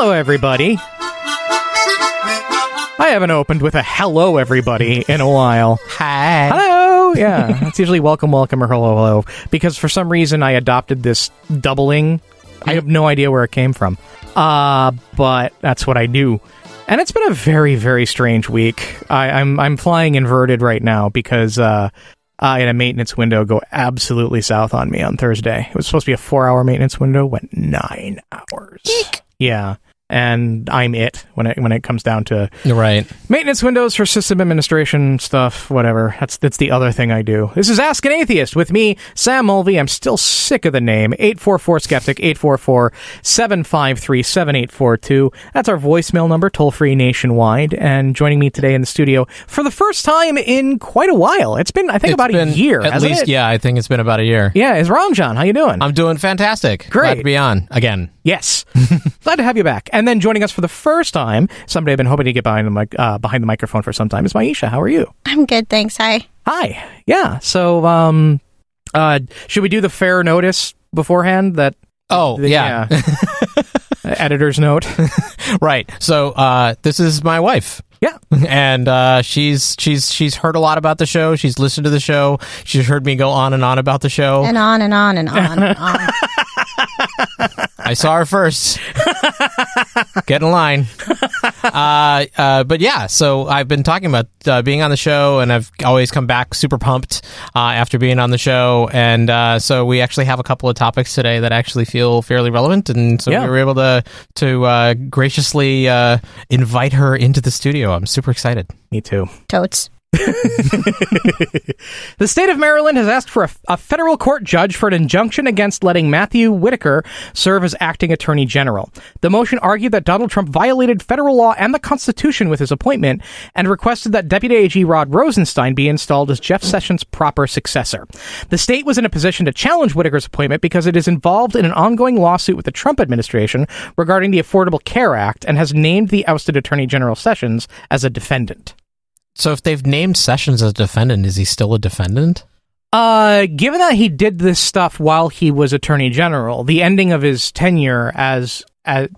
Hello, everybody. I haven't opened with a hello, everybody in a while. Hi. Hello. Yeah, it's usually welcome, welcome, or hello, because for some reason I adopted this doubling. I have no idea where it came from, but that's what I do. And it's been a very, very strange week. I'm flying inverted right now because I had a maintenance window go absolutely south on me on Thursday. It was supposed to be a 4-hour maintenance window, went 9 hours. Eek. Yeah. And I'm it when it comes down to Right. maintenance windows for system administration stuff, whatever. That's the other thing I do. This is Ask an Atheist with me, Sam Mulvey. I'm still sick of the name. 844-SKEPTIC, 844-753-7842. That's our voicemail number, toll-free nationwide. And joining me today in the studio for the first time in quite a while. It's been, I think, about a year, At hasn't least, it? yeah, I think it's been about a year. Yeah, is Ramjan. How you doing? I'm doing fantastic. Great. Glad to be on again. Yes. Glad to have you back. And then joining us for the first time, somebody I've been hoping to get behind the microphone for some time, is Maisha. How are you? I'm good, thanks. Hi. Hi. Yeah. So, should we do the fair notice beforehand? Yeah. Editor's note. Right. So, this is my wife. Yeah. And she's heard a lot about the show. She's listened to the show. She's heard me go on and on about the show. And on and on and on and on. I saw her first. Get in line. But yeah, so I've been talking about being on the show, and I've always come back super pumped after being on the show. And so we actually have a couple of topics today that actually feel fairly relevant, and so we were able to graciously invite her into the studio. I'm super excited. Me too. Totes. The state of Maryland has asked for a federal court judge for an injunction against letting Matthew Whitaker serve as acting attorney general. The motion argued that Donald Trump violated federal law and the Constitution with his appointment and requested that Deputy AG Rod Rosenstein be installed as Jeff Sessions' proper successor. The state was in a position to challenge Whitaker's appointment because it is involved in an ongoing lawsuit with the Trump administration regarding the Affordable Care Act and has named the ousted Attorney General Sessions as a defendant. So if they've named Sessions as a defendant, is he still a defendant? Given that he did this stuff while he was Attorney General, the ending of his tenure as AG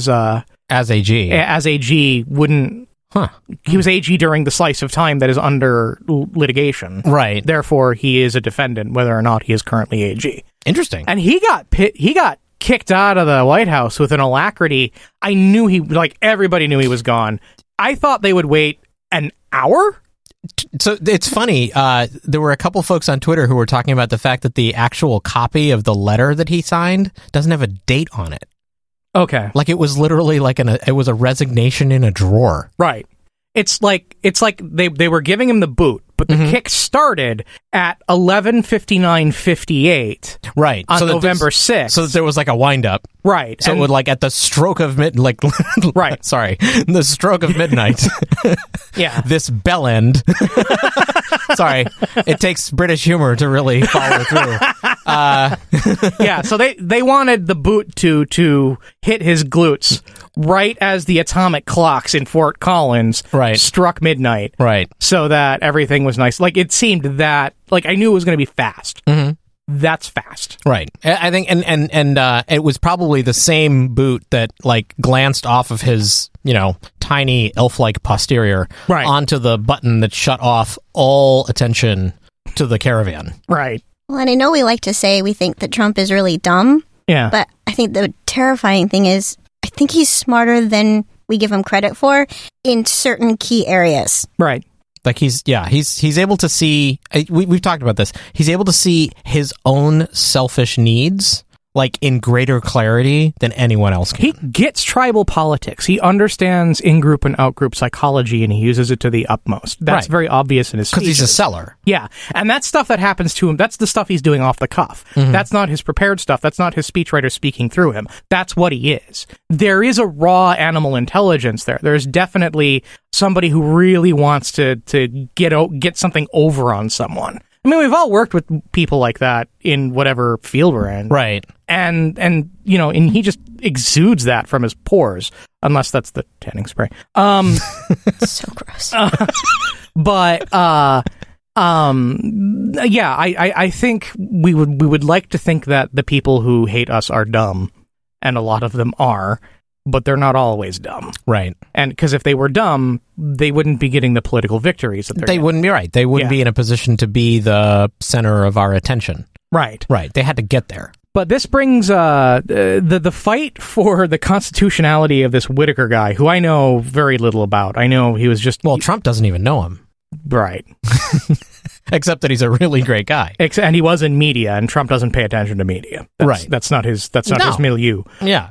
wouldn't. Huh. He was AG during the slice of time that is under litigation. Right. Therefore, he is a defendant, whether or not he is currently AG. Interesting. And he got kicked out of the White House with an alacrity. I knew everybody knew he was gone. I thought they would wait an hour? So it's funny. There were a couple folks on Twitter who were talking about the fact that the actual copy of the letter that he signed doesn't have a date on it. Okay. Like it was literally it was a resignation in a drawer. Right. It's like they were giving him the boot, but the kick started at 11:59:58. Right. On November 6th. So that there was like a wind up. Right. So it would at the stroke of midnight, right. Sorry. The stroke of midnight. Yeah. This bell end. Sorry. It takes British humor to really follow through. Yeah, so they wanted the boot to hit his glutes right as the atomic clocks in Fort Collins struck midnight. Right. So that everything was nice. Like, it seemed that, I knew it was going to be fast. Mm-hmm. That's fast. Right. I think, and it was probably the same boot that, glanced off of his, tiny elf-like posterior onto the button that shut off all attention to the caravan. Right. Well, and I know we like to say we think that Trump is really dumb. Yeah. But I think the terrifying thing is I think he's smarter than we give him credit for in certain key areas. Right. Like he's able to see, we've talked about this, he's able to see his own selfish needs in greater clarity than anyone else can. He gets tribal politics. He understands in-group and out-group psychology, and he uses it to the utmost. That's very obvious in his speeches. Because he's a seller. Yeah, and that's stuff that happens to him. That's the stuff he's doing off the cuff. Mm-hmm. That's not his prepared stuff. That's not his speechwriter speaking through him. That's what he is. There is a raw animal intelligence there. There's definitely somebody who really wants to get something over on someone. I mean, we've all worked with people like that in whatever field we're in. Right. And he just exudes that from his pores, unless that's the tanning spray. So gross. I think we would like to think that the people who hate us are dumb, and a lot of them are. but they're not always dumb. Right. And because if they were dumb, they wouldn't be getting the political victories that they're They getting. wouldn't be right. They wouldn't be in a position to be the center of our attention. Right. Right. They had to get there. But this brings the fight for the constitutionality of this Whitaker guy, who I know very little about. I know he was just... Well, Trump doesn't even know him. Right. Except that he's a really great guy. And he was in media, and Trump doesn't pay attention to media. Right. That's not his milieu. Yeah.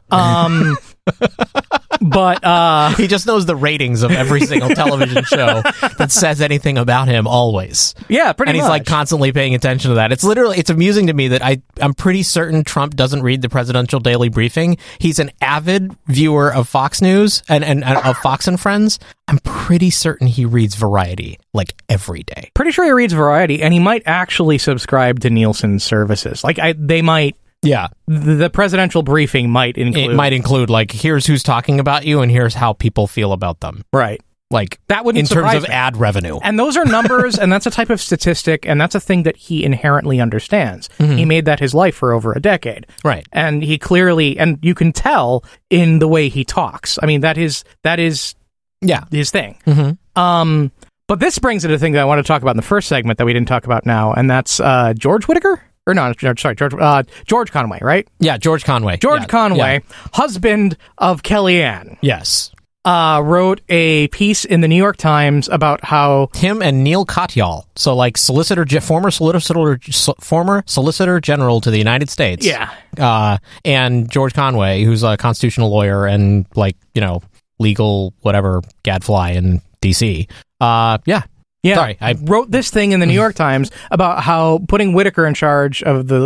But he just knows the ratings of every single television show that says anything about him always. Yeah, pretty much. And he's like constantly paying attention to that. It's amusing to me that I'm pretty certain Trump doesn't read the presidential daily briefing. He's an avid viewer of Fox News and of Fox and Friends. I'm pretty certain he reads Variety like every day. Pretty sure he reads Variety, and he might actually subscribe to Nielsen's services. They might. Yeah. The presidential briefing might include... It might include, like, here's who's talking about you and here's how people feel about them. Right. Like, that wouldn't in terms surprise of me. ad revenue. And those are numbers, and that's a type of statistic, and that's a thing that he inherently understands. Mm-hmm. He made that his life for over a decade. Right. And he clearly... And you can tell in the way he talks. I mean, that is his thing. Mm-hmm. But this brings it to a thing that I want to talk about in the first segment that we didn't talk about now, and that's George Whitaker? Or no, sorry, George Conway, right? Yeah, George Conway. George Conway, husband of Kellyanne. Yes. Wrote a piece in the New York Times about how... Him and Neil Katyal, so like former Solicitor General to the United States. Yeah. And George Conway, who's a constitutional lawyer and legal whatever gadfly in D.C. Yeah. Yeah, sorry, I wrote this thing in the New York Times about how putting Whitaker in charge of the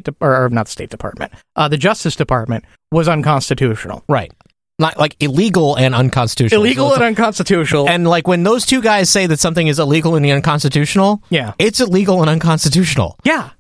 the Justice Department was unconstitutional. Right. Not like illegal and unconstitutional. Illegal and unconstitutional. And like when those two guys say that something is illegal and unconstitutional, yeah, it's illegal and unconstitutional. Yeah.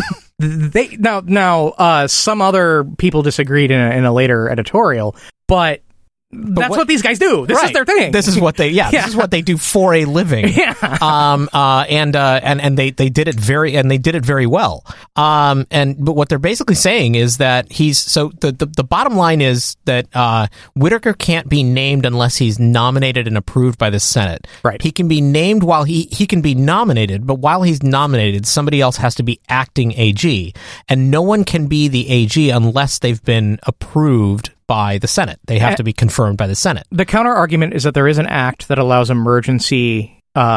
Now, some other people disagreed in a later editorial, but that's what these guys do. This is their thing. This is what they This is what they do for a living. Yeah. And they did it very well. But what they're basically saying is that the bottom line is that Whitaker can't be named unless he's nominated and approved by the Senate. Right. He can be named while he can be nominated, but while he's nominated, somebody else has to be acting AG, and no one can be the AG unless they've been approved by the Senate. They have to be confirmed by the Senate. The counter argument is that there is an act that allows emergency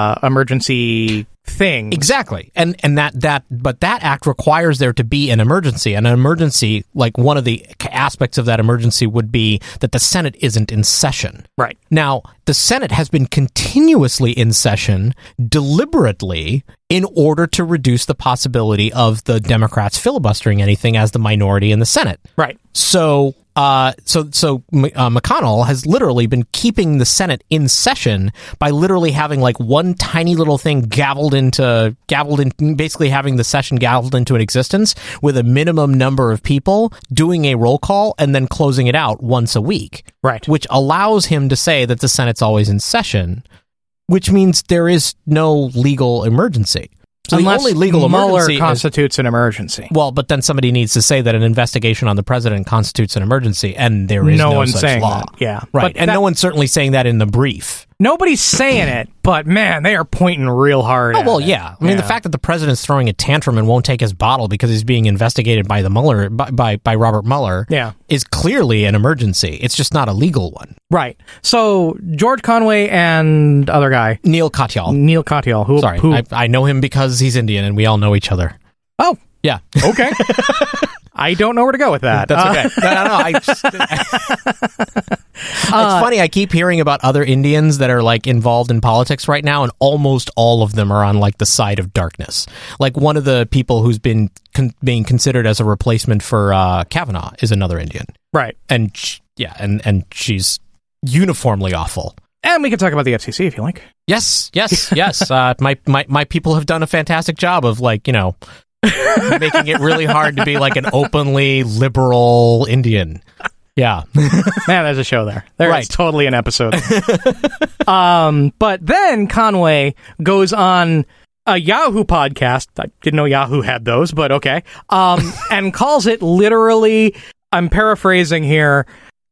thing. Exactly. And but that act requires there to be an emergency. And an emergency, like one of the aspects of that emergency would be that the Senate isn't in session. Right. Now, the Senate has been continuously in session deliberately in order to reduce the possibility of the Democrats filibustering anything as the minority in the Senate. Right. So McConnell has literally been keeping the Senate in session by literally having like one tiny little thing gavelled in, basically having the session gavelled into an existence with a minimum number of people doing a roll call and then closing it out once a week. Right. Which allows him to say that the Senate's always in session, which means there is no legal emergency. So unless the only legal Mueller emergency constitutes an emergency. Well, but then somebody needs to say that an investigation on the president constitutes an emergency, and there is no one's such saying law. that. Yeah. Right, and no one's certainly saying that in the brief. Nobody's saying it, but man, they are pointing real hard. Oh, well, yeah. I mean, the fact that the president's throwing a tantrum and won't take his bottle because he's being investigated by the Mueller, by Robert Mueller, is clearly an emergency. It's just not a legal one. Right. So George Conway and other guy, Neil Katyal. Who I know him because he's Indian, and we all know each other. Oh, yeah. Okay. I don't know where to go with that. That's okay. No. It's funny. I keep hearing about other Indians that are like involved in politics right now, and almost all of them are on like the side of darkness. Like one of the people who's been being considered as a replacement for Kavanaugh is another Indian. Right. And and she's uniformly awful. And we can talk about the FCC if you like. Yes. My people have done a fantastic job of making it really hard to be like an openly liberal Indian. Yeah. Man, there's a show there. There's totally an episode. But then Conway goes on a Yahoo podcast. I didn't know Yahoo had those, but okay. And calls it literally, I'm paraphrasing here,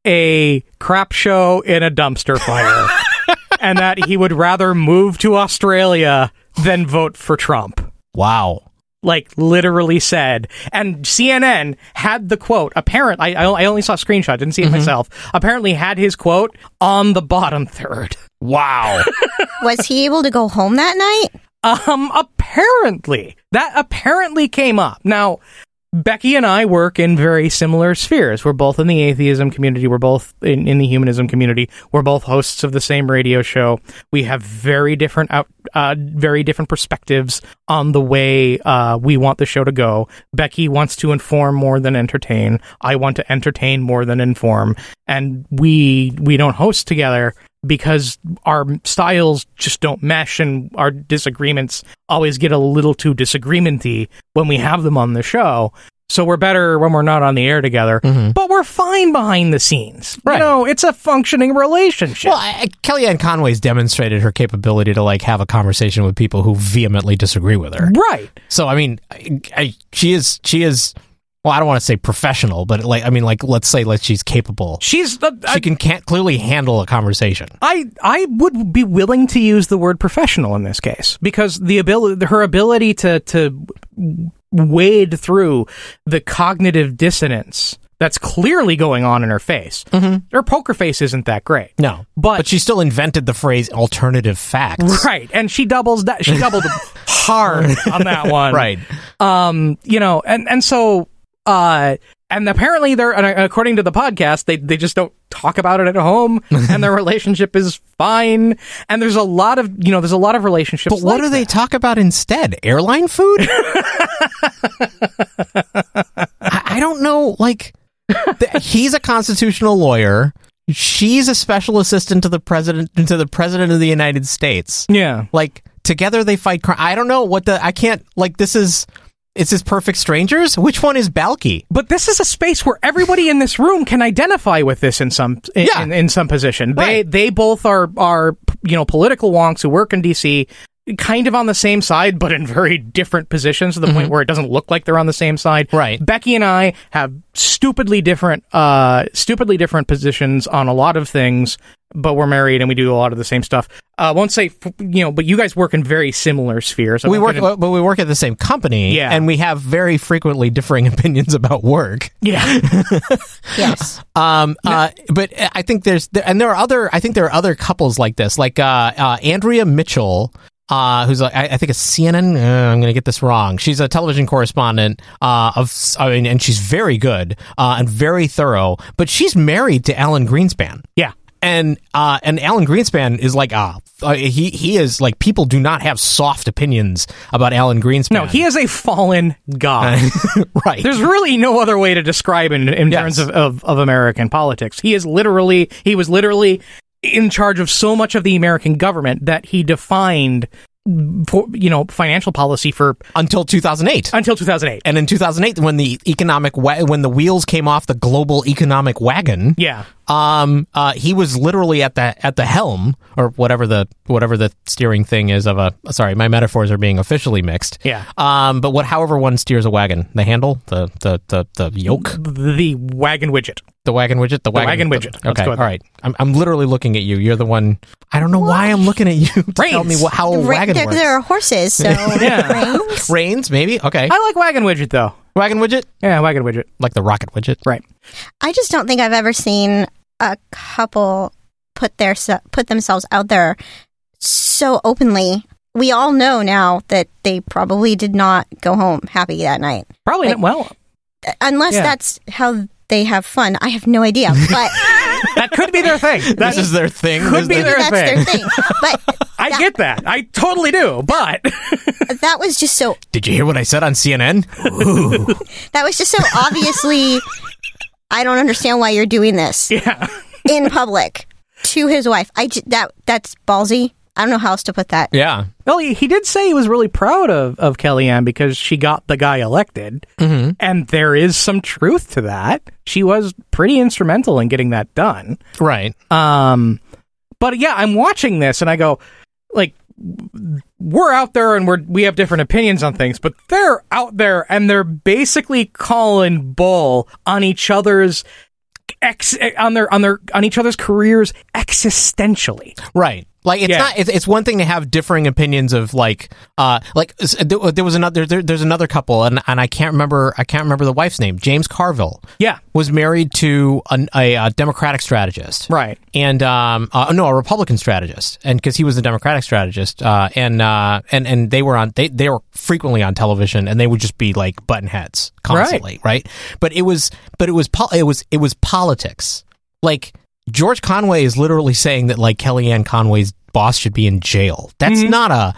a crap show in a dumpster fire, and that he would rather move to Australia than vote for Trump. Wow. Like, literally said. And CNN had the quote. Apparently, I only saw a screenshot, didn't see it myself. Apparently had his quote on the bottom third. Wow. Was he able to go home that night? Apparently. That apparently came up. Now, Becky and I work in very similar spheres. We're both in the atheism community. We're both in the humanism community. We're both hosts of the same radio show. We have very different perspectives on the way we want the show to go. Becky wants to inform more than entertain. I want to entertain more than inform. And we don't host together because our styles just don't mesh, and our disagreements always get a little too disagreement-y when we have them on the show. So we're better when we're not on the air together, but we're fine behind the scenes. Right. You know, it's a functioning relationship. Well, Kellyanne Conway's demonstrated her capability to like have a conversation with people who vehemently disagree with her. Right. So I mean, she is. Well, I don't want to say professional, but let's say she's capable. She can't clearly handle a conversation. I would be willing to use the word professional in this case, because her ability to wade through the cognitive dissonance that's clearly going on in her face. Her poker face isn't that great. No, but she still invented the phrase alternative facts. Right, and she doubled hard on that one. Right. You know, and so and apparently according to the podcast, they just don't talk about it at home, and their relationship is fine. And there's a lot of relationships. But what do they talk about instead? Airline food? I don't know. Like, he's a constitutional lawyer. She's a special assistant to the president of the United States. Yeah. Like, together they fight crime. I don't know Is this perfect strangers? Which one is Balky? But this is a space where everybody in this room can identify with this in some position. Right. They both are political wonks who work in DC, kind of on the same side, but in very different positions to the point where it doesn't look like they're on the same side. Right. Becky and I have stupidly different positions on a lot of things, but we're married and we do a lot of the same stuff. Won't say, but you guys work in very similar spheres. We work at the same company, and we have very frequently differing opinions about work. Yeah. Yes. But I think there are other couples like this, like Andrea Mitchell, who's I think a CNN. I'm going to get this wrong. She's a television correspondent and she's very good and very thorough. But she's married to Alan Greenspan. Yeah. And Alan Greenspan is like he is like, people do not have soft opinions about Alan Greenspan. No, he is a fallen god. Right. There's really no other way to describe in terms of American politics. He was literally in charge of so much of the American government that he defined financial policy for until 2008. And in 2008, when the wheels came off the global economic wagon, he was literally at the helm, or whatever the steering thing is of a. Sorry, my metaphors are being officially mixed. Yeah. But however one steers a wagon, the handle, the yoke, the wagon widget. The wagon widget? The wagon widget. Okay, all right. I'm literally looking at you. You're the one. I don't know why I'm looking at you to tell me how a wagon works. There are horses, so reins? Reins, maybe? Okay. I like wagon widget, though. Wagon widget? Yeah, wagon widget. Like the rocket widget? Right. I just don't think I've ever seen a couple put themselves out there so openly. We all know now that they probably did not go home happy that night. Probably not. Well, unless that's how they have fun. I have no idea, but that could be their thing. This is their thing. Could be their thing. But I get that. I totally do. But that was just so. Did you hear what I said on CNN? Ooh. That was just so obviously. I don't understand why you're doing this. Yeah. In public to his wife. That's ballsy. I don't know how else to put that. Yeah. Well, he did say he was really proud of Kellyanne because she got the guy elected. Mm-hmm. And there is some truth to that. She was pretty instrumental in getting that done. Right. But yeah, I'm watching this and I go, like, we're out there and we have different opinions on things, but they're out there and they're basically calling bull on each other's on each other's careers existentially. Right. Like it's not. It's one thing to have differing opinions of there was another. There's another couple, and I can't remember the wife's name. James Carville. Yeah, was married to a Democratic strategist. Right. And a Republican strategist, and because he was a Democratic strategist, and they were frequently on television, and they would just be like button heads constantly, right? But it was politics. Like George Conway is literally saying that like Kellyanne Conway's boss should be in jail. That's not a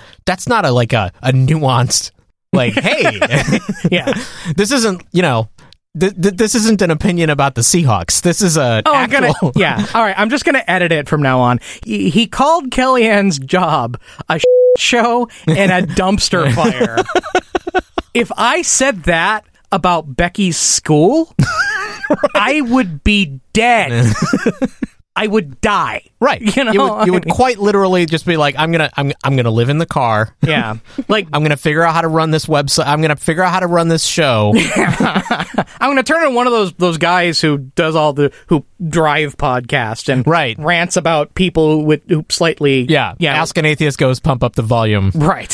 nuanced like, hey, yeah, this isn't this isn't an opinion about the Seahawks. This is a actual... yeah. All right, I'm just gonna edit it from now on. He called Kellyanne's job a show and a dumpster fire. If I said that about Becky's school, I would be dead. I would die. Right. You would quite literally just be like, I'm gonna live in the car. Yeah. Like I'm gonna figure out how to run this website. I'm gonna figure out how to run this show. I'm gonna turn into one of those guys who does who drive podcasts and rants about people who slightly Ask an Atheist Ghost, pump up the volume. Right.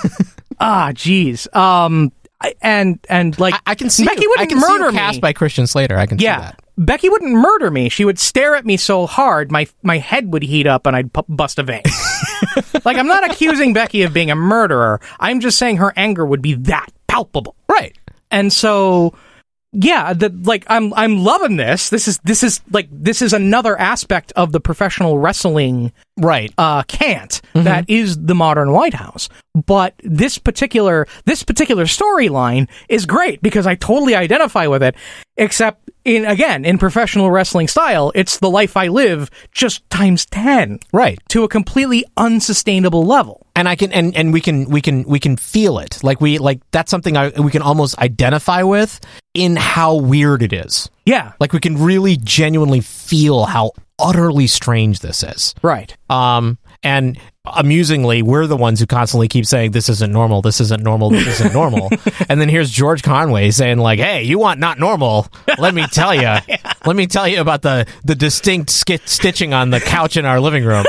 Geez. And like I can see Becky wouldn't murder me. Cast by Christian Slater. I can see that. Becky wouldn't murder me. She would stare at me so hard, my head would heat up and I'd bust a vein. Like, I'm not accusing Becky of being a murderer. I'm just saying her anger would be that palpable. Right. And so, yeah, I'm loving this. This is another aspect of the professional wrestling cant that is the modern White House. But this particular storyline is great because I totally identify with it, except in professional wrestling style, it's the life I live just times 10. Right. To a completely unsustainable level. And I can and we can feel it. Like that's something we can almost identify with in how weird it is. Yeah. Like we can really genuinely feel how utterly strange this is. Right. And amusingly, we're the ones who constantly keep saying, this isn't normal, this isn't normal, this isn't normal. And then here's George Conway saying like, hey, you want not normal? Let me tell you. Let me tell you about the distinct stitching on the couch in our living room.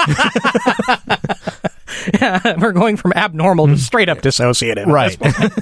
Yeah, we're going from abnormal to straight up dissociative. Right.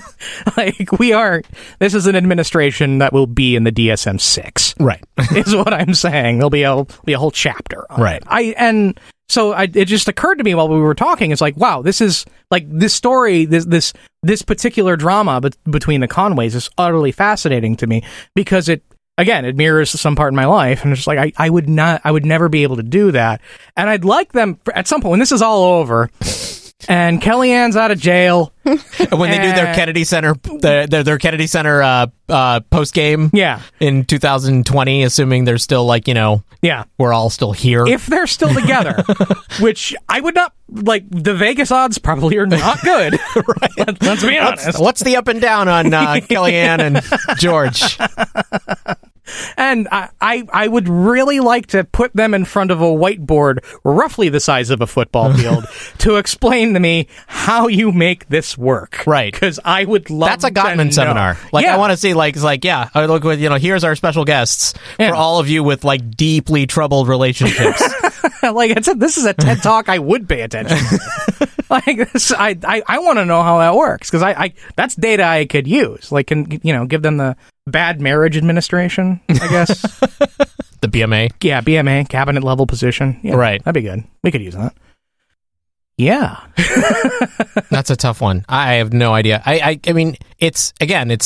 This is an administration that will be in the DSM-6. Right. Is what I'm saying. There'll be a whole chapter on right. it. It just occurred to me while we were talking, it's like, wow, this is like this story, this particular drama between the Conways is utterly fascinating to me because it mirrors some part in my life, and it's just like I would never be able to do that. And I'd like them at some point when this is all over and Kellyanne's out of jail. When they do their Kennedy Center their Kennedy Center post game in 2020, assuming they're still we're all still here. If they're still together, which I would not like, the Vegas odds probably are not good. Right. Let's be honest. What's the up and down on Kellyanne and George? And I would really like to put them in front of a whiteboard roughly the size of a football field to explain to me how you make this work. Right. Because I would love That's a Gottman seminar. I want to see I look with, here's our special guests for all of you with deeply troubled relationships. This is a TED Talk I would pay attention to. I want to know how that works because that's data I could use. Give them the bad marriage administration, I guess. The BMA? Yeah, BMA, cabinet level position. Yeah, right. That'd be good. We could use that. Yeah. That's a tough one. I have no idea. I mean, it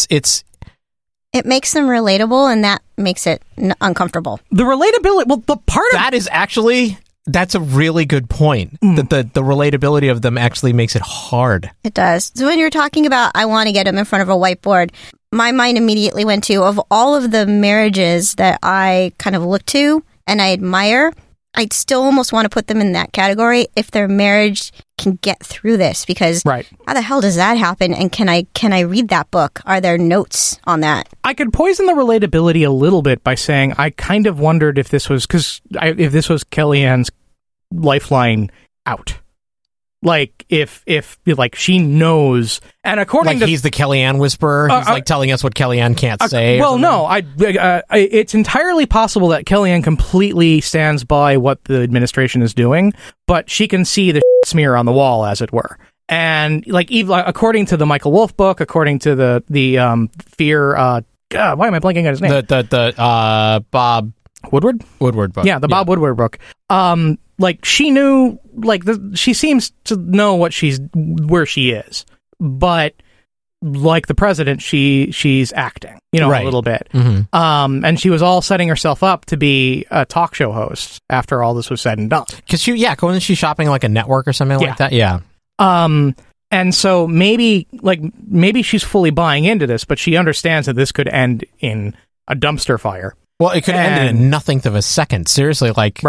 makes them relatable, and that makes it uncomfortable. The relatability, well, the part of that is actually... That's a really good point. That the relatability of them actually makes it hard. It does. So when you're talking about, I want to get them in front of a whiteboard, my mind immediately went to, of all of the marriages that I kind of look to and I admire, I'd still almost want to put them in that category if their marriage can get through this. Because how the hell does that happen? And can I read that book? Are there notes on that? I could poison the relatability a little bit by saying I kind of wondered if this was Kellyanne's lifeline out. Like if like she knows, and according Like to he's the Kellyanne whisperer. He's like telling us what Kellyanne can't say. well, no, it's entirely possible that Kellyanne completely stands by what the administration is doing, but she can see the smear on the wall, as it were. And like, even according to the Michael Wolff book, according to the Fear, why am I blanking on his name? The Bob Woodward book. Yeah, the Bob Woodward book. Like she knew, like she seems to know where she is, but like the president, she's acting, Right. a little bit. Mm-hmm. And she was all setting herself up to be a talk show host after all this was said and done. Because wasn't she shopping like a network or something like that? Yeah. And so maybe she's fully buying into this, but she understands that this could end in a dumpster fire. Well, it could end in nothing of a second. Seriously, like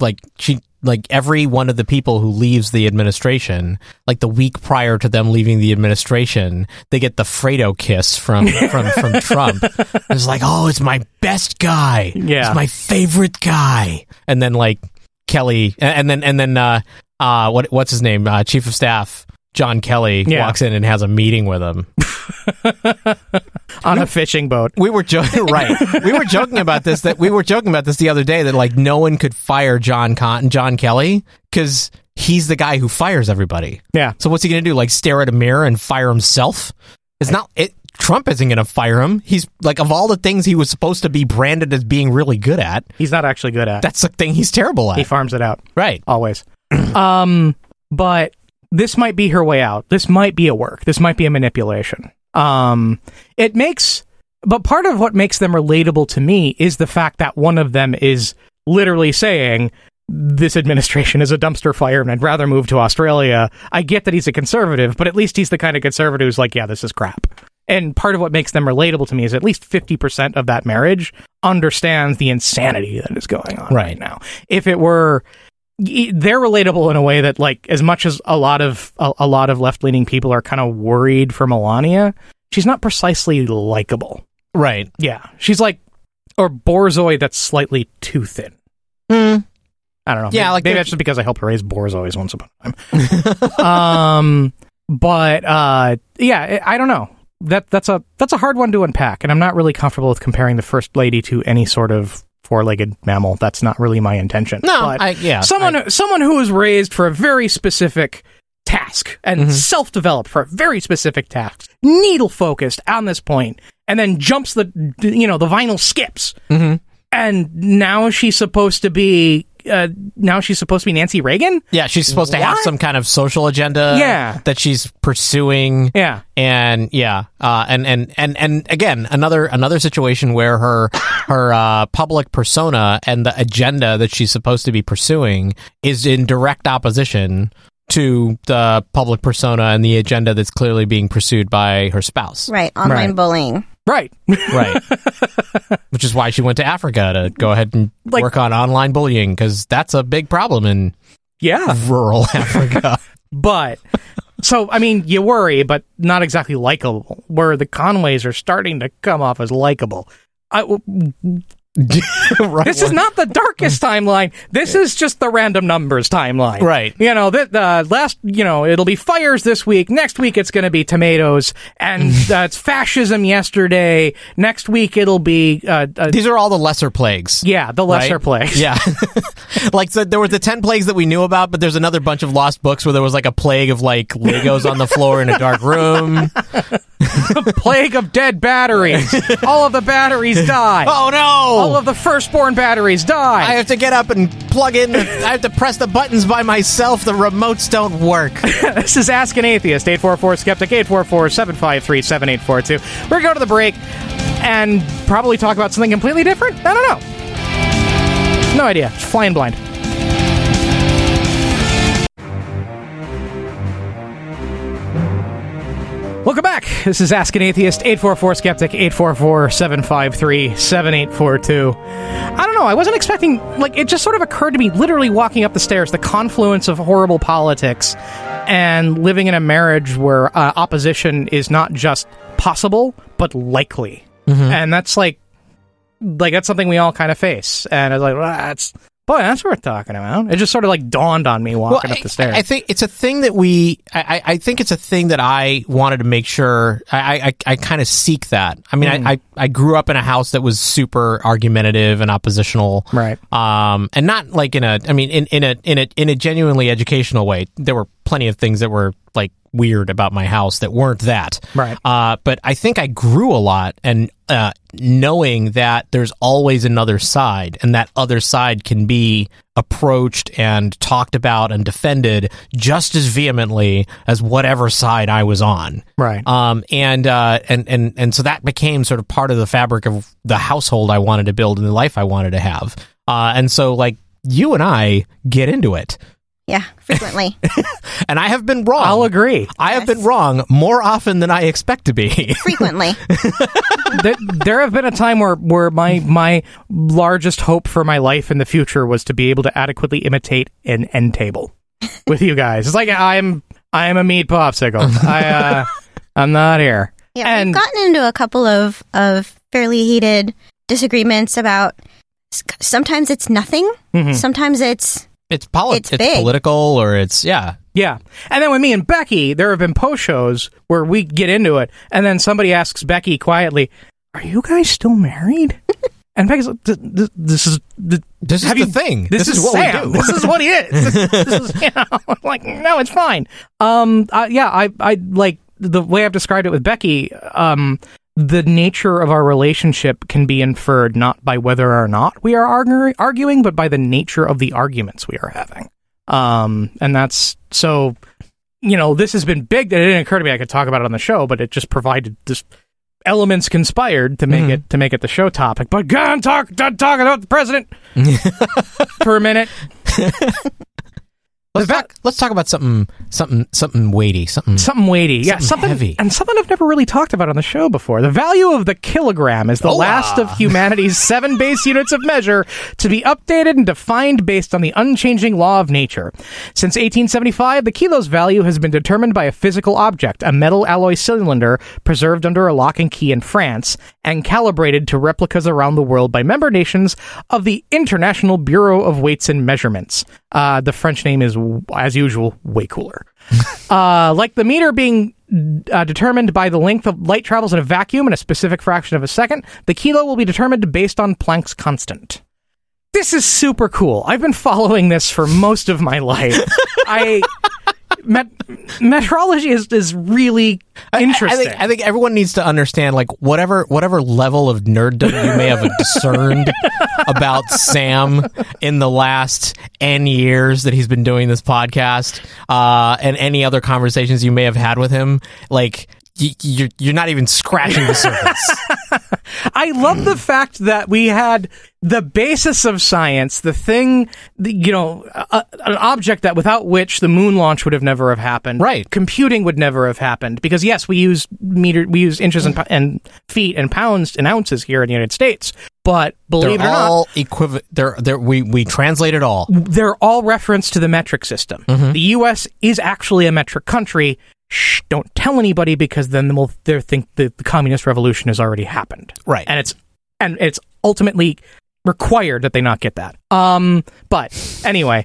every one of the people who leaves the administration, like the week prior to them leaving the administration, they get the Fredo kiss from Trump. It's like, oh, it's my best guy. Yeah. It's my favorite guy. And then like Kelly, and then what's his name? Chief of Staff John Kelly walks in and has a meeting with him. On a fishing boat. We were joking, right? We were joking about this the other day, that like no one could fire John Kelly because he's the guy who fires everybody. Yeah. So what's he going to do? Like stare at a mirror and fire himself? It's not it. Trump isn't going to fire him. He's like, of all the things he was supposed to be branded as being really good at, he's not actually good at. That's the thing he's terrible at. He farms it out. Right. Always. But this might be her way out. This might be a work. This might be a manipulation. But part of what makes them relatable to me is the fact that one of them is literally saying, this administration is a dumpster fire and I'd rather move to Australia. I get that he's a conservative, but at least he's the kind of conservative who's like, yeah, this is crap. And part of what makes them relatable to me is at least 50% of that marriage understands the insanity that is going on right now. If it were, they're relatable in a way that, like, as much as a lot of left-leaning people are kind of worried for Melania, she's not precisely likable. Right. Yeah. She's like, or Borzoi that's slightly too thin. I don't know. Yeah, maybe that's just because I helped raise Borzois once upon a time. But I don't know. That's a hard one to unpack, and I'm not really comfortable with comparing the First Lady to any sort of four-legged mammal. That's not really my intention. No, but someone who was raised for a very specific task and self-developed for a very specific task, needle-focused on this point, and then jumps the vinyl skips, and now she's supposed to be. Nancy Reagan? Yeah, she's supposed to have some kind of social agenda that she's pursuing. Yeah. And and again, another situation where her public persona and the agenda that she's supposed to be pursuing is in direct opposition to the public persona and the agenda that's clearly being pursued by her spouse. Right, online bullying. Right. Which is why she went to Africa to go ahead and work on online bullying, because that's a big problem in rural Africa. But, so, I mean, you worry, but not exactly likable, where the Conways are starting to come off as likable. This is not the darkest timeline. This is just the random numbers timeline. Right. It'll be fires this week. Next week it's going to be tomatoes, and it's fascism yesterday. Next week it'll be these are all the lesser plagues. Yeah, the lesser plagues. Yeah. Like, so there were the 10 plagues that we knew about, but there's another bunch of lost books where there was like a plague of like Legos on the floor in a dark room. The plague of dead batteries. All of the batteries die. Oh no! All of the firstborn batteries die. I have to get up and plug in. I have to press the buttons by myself. The remotes don't work. This is Ask an Atheist. 844-SKEPTIC. 844-753-7842. We're going to go to the break and probably talk about something completely different. I don't know. No idea. Just flying blind. Welcome back. This is Ask an Atheist, 844-SKEPTIC, 844-753-7842. I don't know, I wasn't expecting, it just sort of occurred to me, literally walking up the stairs, the confluence of horrible politics and living in a marriage where opposition is not just possible, but likely. And that's that's something we all kind of face. And I was like, boy, that's what we're talking about. It just sort of like dawned on me walking up the stairs. I think it's a thing that I think it's a thing that I wanted to make sure. I kind of seek that. I mean, I grew up in a house that was super argumentative and oppositional, right? And not like in a genuinely educational way. There were plenty of things that were like weird about my house that weren't that, right? But I think I grew a lot, and knowing that there's always another side, and that other side can be approached and talked about and defended just as vehemently as whatever side I was on, right? And so that became sort of part of the fabric of the household I wanted to build and the life I wanted to have. And so, like, you and I get into it. Yeah, frequently. And I have been wrong. I'll agree. I have been wrong more often than I expect to be. Frequently. There have been a time where my largest hope for my life in the future was to be able to adequately imitate an end table with you guys. It's like I'm a meat popsicle. I'm not here. Yeah, and we've gotten into a couple of fairly heated disagreements about sometimes it's nothing, sometimes it's political, or it's Yeah. And then with me and Becky, there have been post shows where we get into it, and then somebody asks Becky quietly, "Are you guys still married?" And Becky's like, "This is the thing. This is what Sam. We do. This is what he is." This is, I'm like, no, it's fine. I like the way I've described it with Becky. The nature of our relationship can be inferred not by whether or not we are arguing, but by the nature of the arguments we are having. And that's so, this has been big that it didn't occur to me I could talk about it on the show, but it just provided this elements conspired to make it the show topic. But go on, talk about the president for a minute. Let's talk about something weighty, something weighty, yeah, something heavy, and something I've never really talked about on the show before. The value of the kilogram is the last of humanity's 7 base units of measure to be updated and defined based on the unchanging law of nature. Since 1875, the kilo's value has been determined by a physical object, a metal alloy cylinder preserved under a lock and key in France, and calibrated to replicas around the world by member nations of the International Bureau of Weights and Measurements. The French name is, as usual, way cooler. Like the meter being determined by the length of light travels in a vacuum in a specific fraction of a second, the kilo will be determined based on Planck's constant. This is super cool. I've been following this for most of my life. Metrology is really interesting. I think everyone needs to understand, like, whatever level of nerddom you may have discerned about Sam in the last N years that he's been doing this podcast, and any other conversations you may have had with him, like, you're not even scratching the surface. I love the fact that we had the basis of science, the thing, an object that without which the moon launch would have never have happened. Right. Computing would never have happened because, yes, we use inches and feet and pounds and ounces here in the United States. But believe it or not, we translate it all. They're all referenced to the metric system. The U.S. is actually a metric country. Shh, don't tell anybody because then they'll think the communist revolution has already happened. Right. And it's ultimately required that they not get that. But anyway,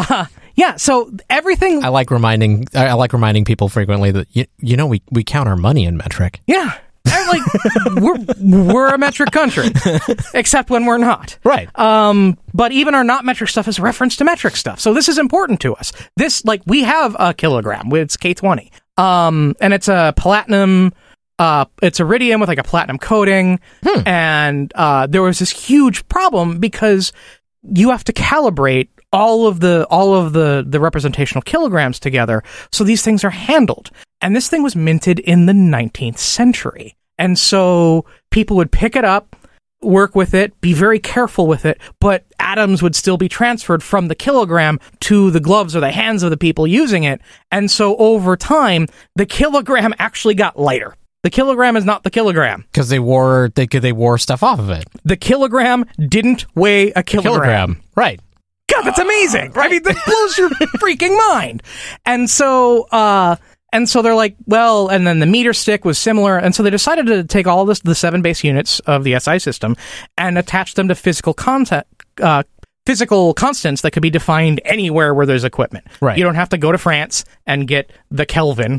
so everything I like reminding people frequently that we count our money in metric. Yeah. Like we're a metric country, except when we're not. Right. But even our not metric stuff is referenced to metric stuff. So this is important to us. This, like, we have a kilogram. It's K20. And it's a platinum, it's iridium with like a platinum coating. And, there was this huge problem because you have to calibrate all of the representational kilograms together. So these things are handled. And this thing was minted in the 19th century. And so people would pick it up, work with it, be very careful with it, but atoms would still be transferred from the kilogram to the gloves or the hands of the people using it. And so over time, the kilogram actually got lighter. The kilogram is not the kilogram. Because they wore stuff off of it. The kilogram didn't weigh a kilogram. Right. God, that's amazing. Right. I mean, that blows your freaking mind. And so they're like, well, and then the meter stick was similar. And so they decided to take all the 7 base units of the SI system and attach them to physical physical constants that could be defined anywhere where there's equipment. Right. You don't have to go to France and get the Kelvin.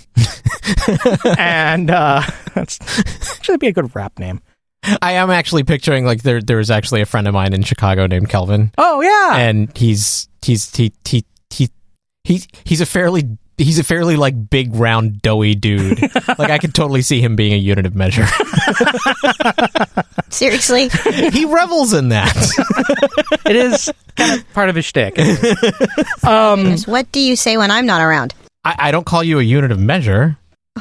And that's actually be a good rap name. I am actually picturing like there's actually a friend of mine in Chicago named Kelvin. Oh yeah, And he's a fairly like big round doughy dude. Like I could totally see him being a unit of measure. Seriously? He revels in that. it is kind of part of his shtick. What do you say when I'm not around? I don't call you a unit of measure.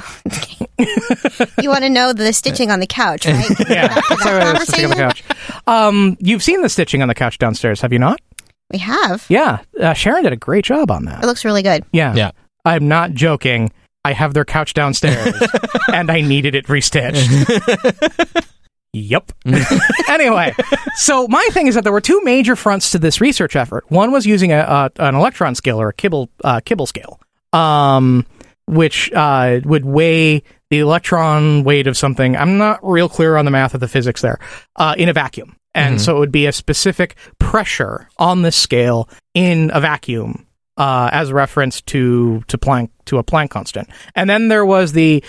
You want to know the stitching on the couch, right? Yeah, that's how it is, stitching on the couch. You've seen the stitching on the couch downstairs, have you not? We have. Yeah, Sharon did a great job on that. It looks really good. Yeah. I'm not joking. I have their couch downstairs, and I needed it restitched. Yep. Anyway, so my thing is that there were two major fronts to this research effort. One was using an electron scale or a Kibble scale, which would weigh the electron weight of something. I'm not real clear on the math of the physics there, in a vacuum. And so it would be a specific pressure on this scale in a vacuum, as reference to a Planck constant. And then there was the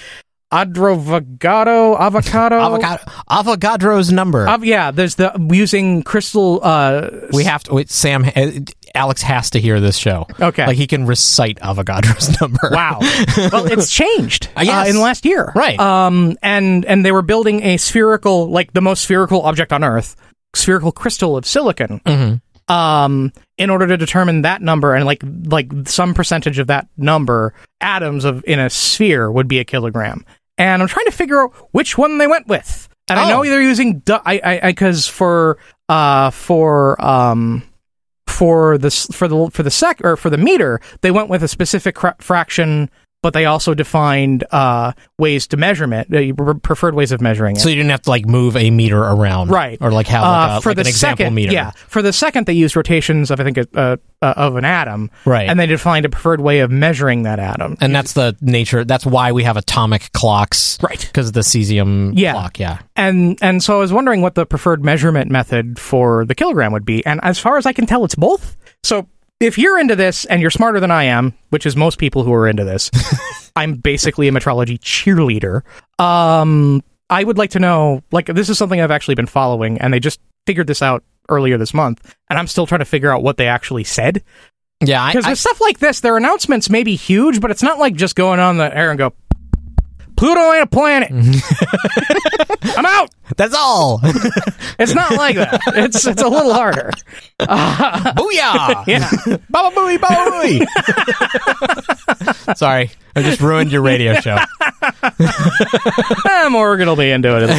Avogadro's number. There's the using crystal. We have to. Wait, Alex has to hear this show. Okay, like he can recite Avogadro's number. Wow. Well, it's changed yes. in the last year, right? And they were building a spherical, like the most spherical object on Earth, spherical crystal of silicon. In order to determine that number, and like some percentage of that number, atoms in a sphere would be a kilogram. And I'm trying to figure out which one they went with. And I know they're using because for the meter, they went with a specific fraction. But they also defined ways to measurement, preferred ways of measuring it. So you didn't have to like move a meter around, right? Or like have an example meter. Yeah, for the second, they used rotations of of an atom, right? And they defined a preferred way of measuring that atom. And that's the nature. That's why we have atomic clocks, right? Because of the cesium clock. Yeah. And so I was wondering what the preferred measurement method for the kilogram would be. And as far as I can tell, it's both. So if you're into this and you're smarter than I am, which is most people who are into this, I'm basically a metrology cheerleader. I would like to know, like, this is something I've actually been following, and they just figured this out earlier this month, and I'm still trying to figure out what they actually said. Yeah, because with stuff like this, their announcements may be huge, but it's not like just going on the air and go, Pluto ain't a planet. I'm out. That's all. It's not like that. It's a little harder. Booyah! Yeah. Baba booey, baba booey. Sorry, I just ruined your radio show. Morgan will be into it.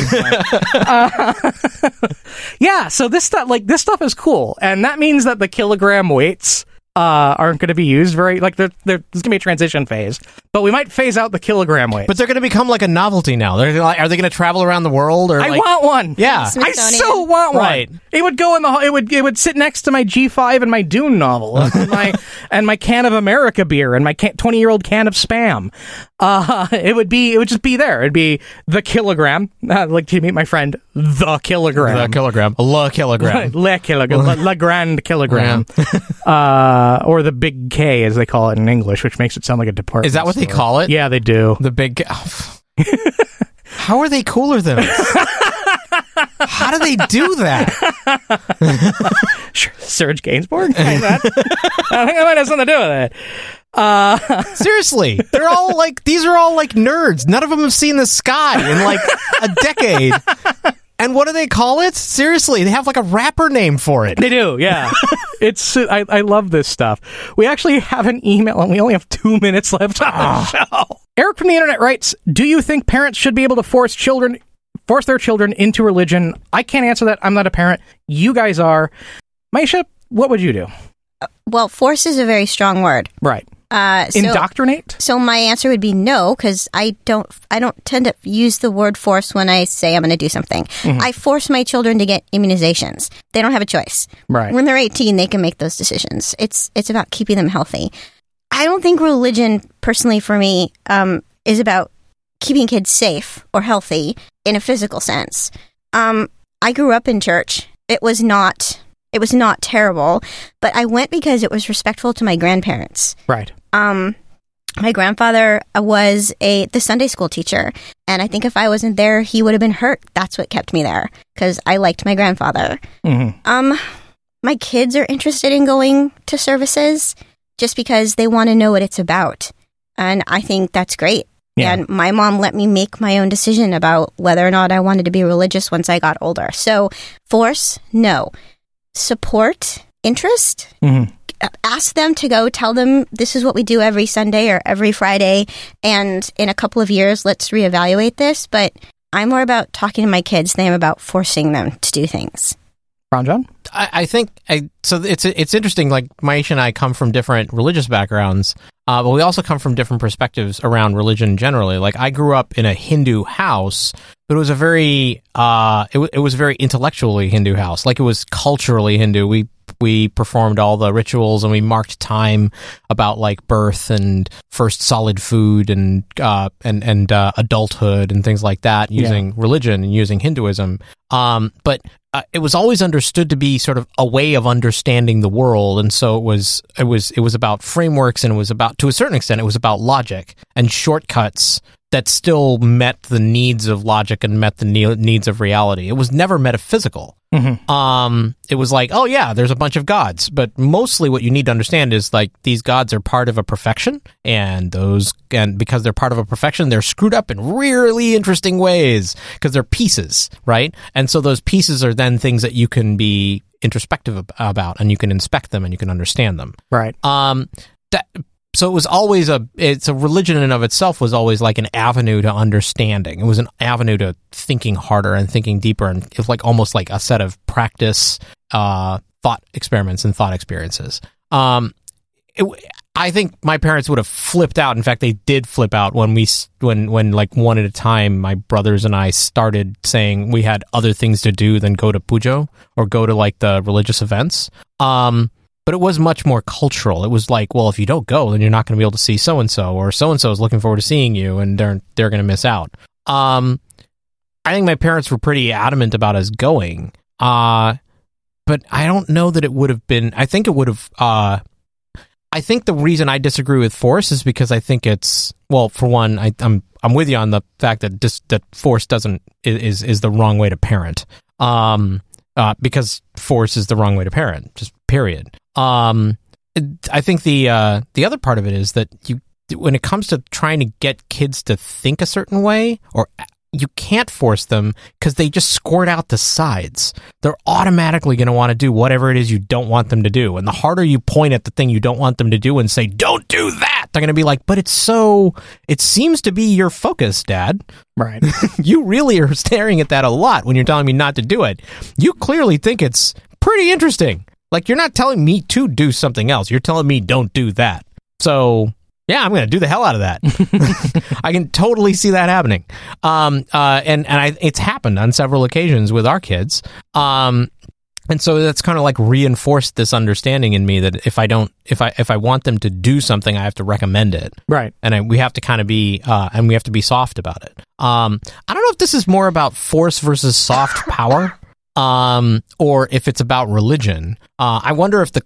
Yeah, so this stuff is cool, and that means that the kilogram weights aren't going to be used there's going to be a transition phase, but we might phase out the kilogram weight. But they're going to become like a novelty now. Are they going to travel around the world? Or I want one. Yeah, I so want one. Right. It would go in it would sit next to my G5 and my Dune novel, and my can of America beer and my 20-year-old can of Spam. It would just be there. It'd be the kilogram. Like to meet my friend, the kilogram. Le kilogram. Le kilogram. Le grand kilogram. Or the big K, as they call it in English, which makes it sound like a department. Is that what they call it? Yeah, they do. The big. How are they cooler than us? How do they do that? Serge Gainsbourg? I think that might have something to do with it. Seriously, these are all like nerds. None of them have seen the sky in like a decade. And what do they call it? Seriously, they have like a rapper name for it. They do, yeah. I love this stuff. We actually have an email, and we only have 2 minutes left on the show. Eric from the internet writes, do you think parents should be able to force their children into religion? I can't answer that. I'm not a parent. You guys are. Maisha, what would you do? Well, force is a very strong word. Right. Indoctrinate? So my answer would be no, because I don't tend to use the word force when I say I'm going to do something. Mm-hmm. I force my children to get immunizations. They don't have a choice. Right. When they're 18, they can make those decisions. It's about keeping them healthy. I don't think religion, personally for me, is about keeping kids safe or healthy in a physical sense. I grew up in church. It was not It was not terrible, but I went because it was respectful to my grandparents. Right. My grandfather was the Sunday school teacher, and I think if I wasn't there, he would have been hurt. That's what kept me there, because I liked my grandfather. Mm-hmm. My kids are interested in going to services just because they want to know what it's about, and I think that's great. Yeah. And my mom let me make my own decision about whether or not I wanted to be religious once I got older. So, force, no. Support, interest, Mm-hmm. ask them to go, tell them this is what we do every Sunday or every Friday, and in a couple of years, let's reevaluate this. But I'm more about talking to my kids than I am about forcing them to do things. Ron John? I think so. It's interesting. Like Maisha and I come from different religious backgrounds, but we also come from different perspectives around religion generally. Like I grew up in a Hindu house, but it was a very it was a very intellectually Hindu house. Like it was culturally Hindu. We performed all the rituals and we marked time about like birth and first solid food and adulthood and things like that using religion and using Hinduism. But it was always understood to be sort of a way of understanding the world, and so it was about frameworks, and it was about, to a certain extent, it was about logic and shortcuts that still met the needs of logic and met the needs of reality. It was never metaphysical. Mm-hmm. It was like, oh yeah, there's a bunch of gods, but mostly what you need to understand is like these gods are part of a perfection, and because they're part of a perfection, they're screwed up in really interesting ways because they're pieces, right? And so those pieces are then things that you can be introspective about, and you can inspect them and you can understand them, right? So it was always a religion in and of itself was always like an avenue to understanding. It was an avenue to thinking harder and thinking deeper, and it was like almost like a set of practice, thought experiments and thought experiences. I think my parents would have flipped out. In fact, they did flip out when like one at a time, my brothers and I started saying we had other things to do than go to pujo or go to like the religious events. But it was much more cultural. It was like, well, if you don't go, then you're not going to be able to see so-and-so, or so-and-so is looking forward to seeing you, and they're going to miss out. I think my parents were pretty adamant about us going, but I don't know that it would have been, I think it would have, I think the reason I disagree with force is because I think it's, well, for one, I'm with you on the fact that that force is the wrong way to parent. Because force is the wrong way to parent, just period. I think the other part of it is that when it comes to trying to get kids to think a certain way, or you can't force them because they just squirt out the sides. They're automatically going to want to do whatever it is you don't want them to do. And the harder you point at the thing you don't want them to do and say, don't do that, they're going to be like, but it seems to be your focus, Dad. Right. You really are staring at that a lot when you're telling me not to do it. You clearly think it's pretty interesting. Like, you're not telling me to do something else. You're telling me don't do that. So, yeah, I'm going to do the hell out of that. I can totally see that happening. It's happened on several occasions with our kids. And so that's kind of like reinforced this understanding in me that if I want them to do something, I have to recommend it. Right. And we have to kind of be, and we have to be soft about it. I don't know if this is more about force versus soft power. Or if it's about religion. I wonder if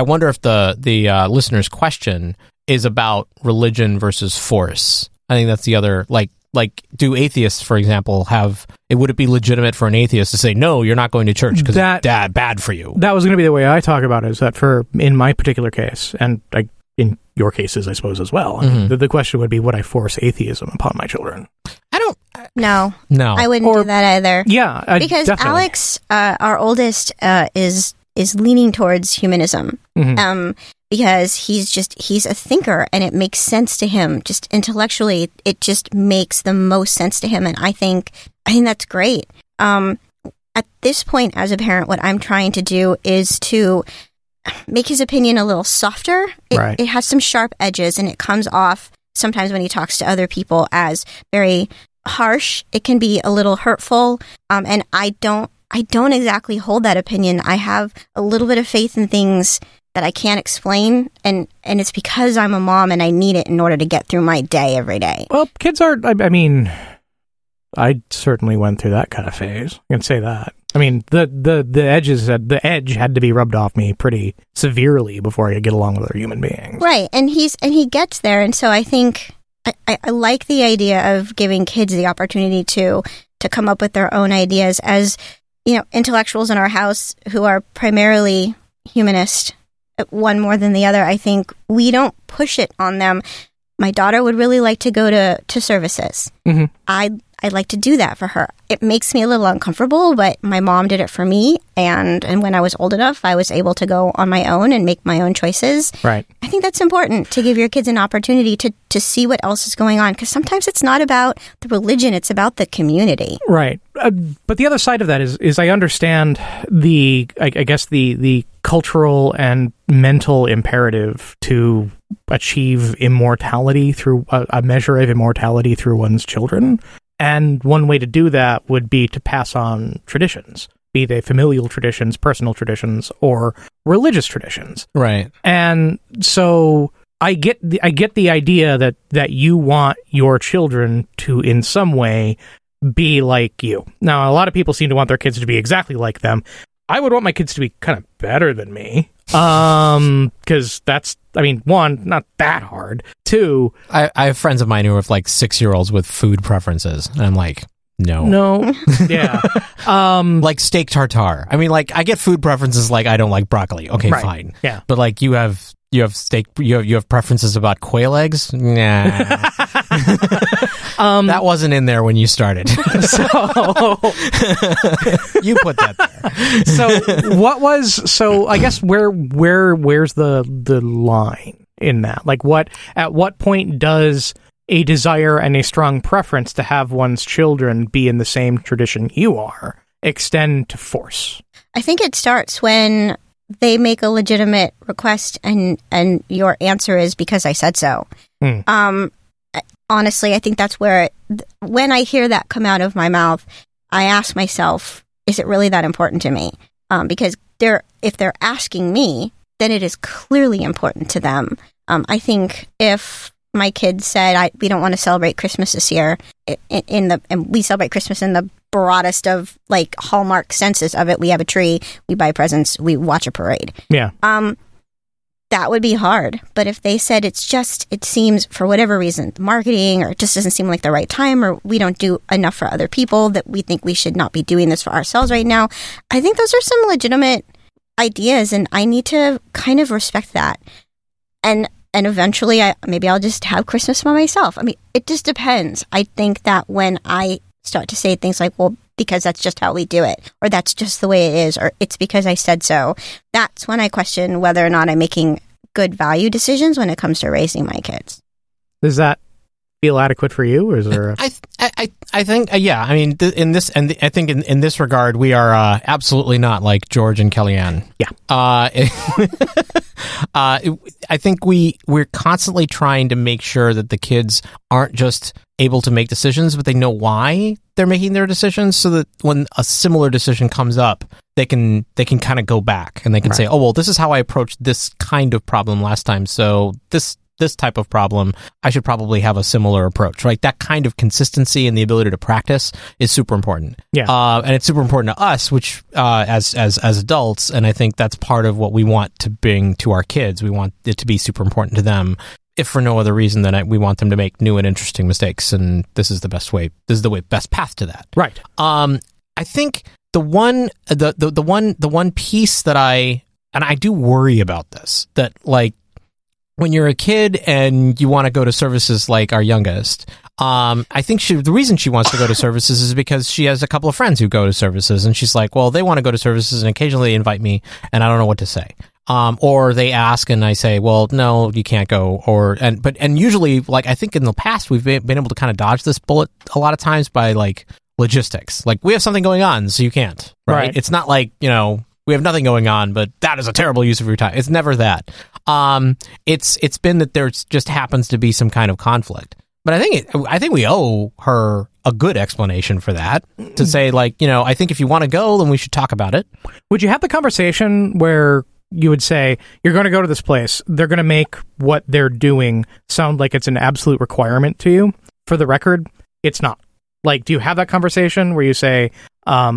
the listener's question is about religion versus force. I think that's the other, like do atheists, for example, would it be legitimate for an atheist to say, no, you're not going to church because it's bad for you? That was going to be the way I talk about it, is that in my particular case, and in your cases, I suppose, as well, Mm-hmm. the question would be, would I force atheism upon my children? No. No. I wouldn't do that either. Yeah, because definitely. Alex, our oldest, is leaning towards humanism. Mm-hmm. Because he's a thinker, and it makes sense to him. Just intellectually, it just makes the most sense to him, and I think that's great. At this point, as a parent, what I'm trying to do is to make his opinion a little softer. Right. It has some sharp edges, and it comes off sometimes when he talks to other people as very harsh. It can be a little hurtful, and I don't exactly hold that opinion. I have a little bit of faith in things that I can't explain, and it's because I'm a mom and I need it in order to get through my day every day. Well, kids are, I mean, I certainly went through that kind of phase. I can say that. I mean, the edge had to be rubbed off me pretty severely before I could get along with other human beings. Right, and he gets there, and so I think I like the idea of giving kids the opportunity to come up with their own ideas. As intellectuals in our house who are primarily humanist, one more than the other, I think we don't push it on them. My daughter would really like to go to services. Mm-hmm. I'd like to do that for her. It makes me a little uncomfortable, but my mom did it for me. And when I was old enough, I was able to go on my own and make my own choices. Right. I think that's important to give your kids an opportunity to see what else is going on. Because sometimes it's not about the religion, it's about the community. Right. But the other side of that is I understand I guess the cultural and mental imperative to achieve immortality through a measure of immortality through one's children. And one way to do that would be to pass on traditions, be they familial traditions, personal traditions, or religious traditions. Right. And so I get the idea that you want your children to, in some way, be like you. Now, a lot of people seem to want their kids to be exactly like them. I would want my kids to be kind of better than me. Because that's, one, not that hard. Two, I have friends of mine who have 6-year-olds with food preferences, and I'm like, no. Yeah. Like steak tartare. I get food preferences I don't like broccoli. Okay, right. Fine. Yeah. But you have steak. You have preferences about quail eggs. Nah. That wasn't in there when you started. So you put that there. So I guess where's the line in that? At what point does a desire and a strong preference to have one's children be in the same tradition you are extend to force? I think it starts when they make a legitimate request and your answer is because I said so. Honestly, I think that's where, when I hear that come out of my mouth, I ask myself, is it really that important to me? Because if they're asking me, then it is clearly important to them. I think if my kids said, we don't want to celebrate Christmas this year, and we celebrate Christmas in the broadest of Hallmark senses of it. We have a tree, we buy presents, we watch a parade. Yeah. That would be hard. But if they said it seems for whatever reason, marketing, or it just doesn't seem like the right time, or we don't do enough for other people, that we think we should not be doing this for ourselves right now, I think those are some legitimate ideas, and I need to kind of respect that. And eventually, maybe I'll just have Christmas by myself. It just depends. I think that when I start to say things like, well, because that's just how we do it, or that's just the way it is, or it's because I said so, that's when I question whether or not I'm making good value decisions when it comes to raising my kids. Does that feel adequate for you, or is there? I think yeah. In this regard, we are absolutely not like George and Kellyanne. Yeah. I think we're constantly trying to make sure that the kids aren't just able to make decisions, but they know why they're making their decisions, so that when a similar decision comes up, they can kind of go back and they can say, oh, well, this is how I approached this kind of problem last time, so this type of problem, I should probably have a similar approach, right? That kind of consistency and the ability to practice is super important. Yeah. And it's super important to us, which as adults, and I think that's part of what we want to bring to our kids. We want it to be super important to them, if for no other reason than we want them to make new and interesting mistakes, and this is the best way. This is the best path to that. Right. I think the one piece that I do worry about this, that when you're a kid and you want to go to services like our youngest, I think the reason she wants to go to services is because she has a couple of friends who go to services, and she's like, well, they want to go to services and occasionally they invite me and I don't know what to say. Or they ask and I say, well, no, you can't go. And usually, I think in the past, we've been able to kind of dodge this bullet a lot of times by logistics. We have something going on, so you can't, right? It's not we have nothing going on, but that is a terrible use of your time. It's never that. It's been that there just happens to be some kind of conflict. But I think we owe her a good explanation for that, to say I think if you want to go, then we should talk about it. Would you have the conversation where you would say, you're going to go to this place, they're going to make what they're doing sound like it's an absolute requirement to you? For the record, it's not. Do you have that conversation where you say,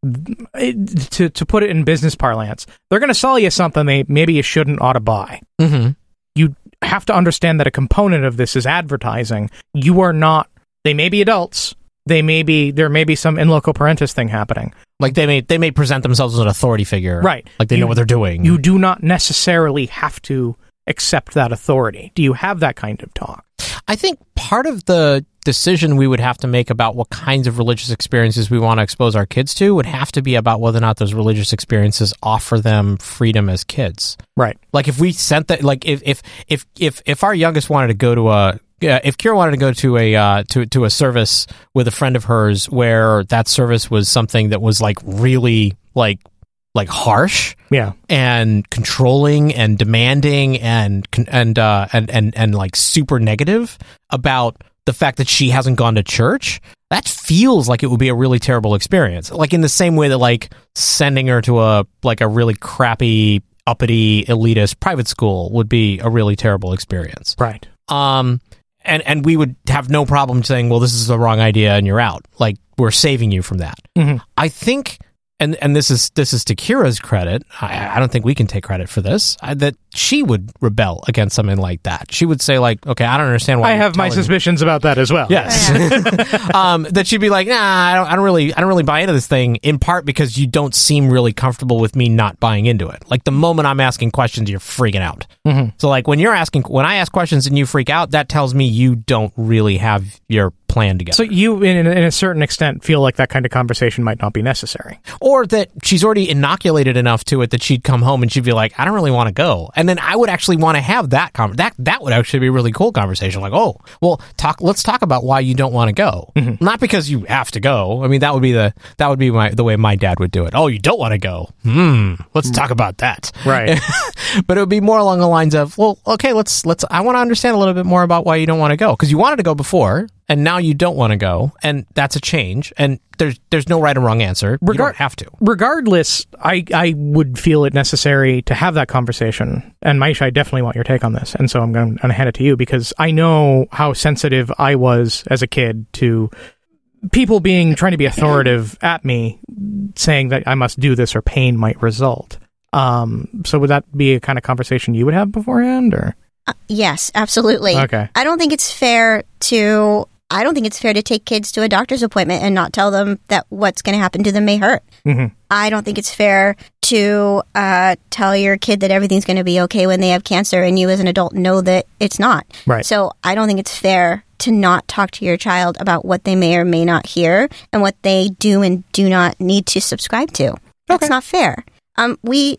to put it in business parlance, they're going to sell you something maybe you ought to buy. Mm-hmm. You have to understand that a component of this is advertising. You are not. They may be adults. There may be some in loco parentis thing happening. Like they may present themselves as an authority figure, right? Like they know what they're doing. You do not necessarily have to accept that authority. Do you have that kind of talk? I think part of the decision we would have to make about what kinds of religious experiences we want to expose our kids to would have to be about whether or not those religious experiences offer them freedom as kids. Right. Like if we sent that, like if our youngest wanted to go to if Kira wanted to go to a service with a friend of hers where that service was something that was like really like harsh, yeah, and controlling and demanding and like super negative about the fact that she hasn't gone to church, that feels like it would be a really terrible experience. Like in the same way that like sending her to a really crappy, uppity, elitist private school would be a really terrible experience. Right. And we would have no problem saying, well, this is the wrong idea and you're out. Like we're saving you from that. Mm-hmm. I think, and this is to Kira's credit, I don't think we can take credit for this, that she would rebel against something like that. She would say like, okay, I don't understand why. I have my suspicions about that as well. Yes. That she'd be like, nah, I don't really buy into this thing, in part because you don't seem really comfortable with me not buying into it. Like the moment I'm asking questions, you're freaking out. Mm-hmm. So like when I ask questions and you freak out, that tells me you don't really have your plan together. So you, in a certain extent, feel like that kind of conversation might not be necessary. Or that she's already inoculated enough to it that she'd come home and she'd be like, I don't really want to go. And then I would actually want to have that that would actually be a really cool conversation. Like, oh, well, let's talk about why you don't want to go. Mm-hmm. Not because you have to go. I mean, that would be the way my dad would do it. Oh, you don't want to go. Let's talk about that. Right. But it would be more along the lines of, well, okay, I want to understand a little bit more about why you don't want to go, because you wanted to go before and now you don't want to go, and that's a change, and there's no right or wrong answer. You don't have to. Regardless, I would feel it necessary to have that conversation, and Maisha, I definitely want your take on this, and so I'm going to hand it to you, because I know how sensitive I was as a kid to people trying to be authoritative at me, saying that I must do this or pain might result. So would that be a kind of conversation you would have beforehand, or? Yes, absolutely. Okay. I don't think it's fair to take kids to a doctor's appointment and not tell them that what's going to happen to them may hurt. Mm-hmm. I don't think it's fair to tell your kid that everything's going to be okay when they have cancer and you as an adult know that it's not. Right. So I don't think it's fair to not talk to your child about what they may or may not hear and what they do and do not need to subscribe to. That's not fair. We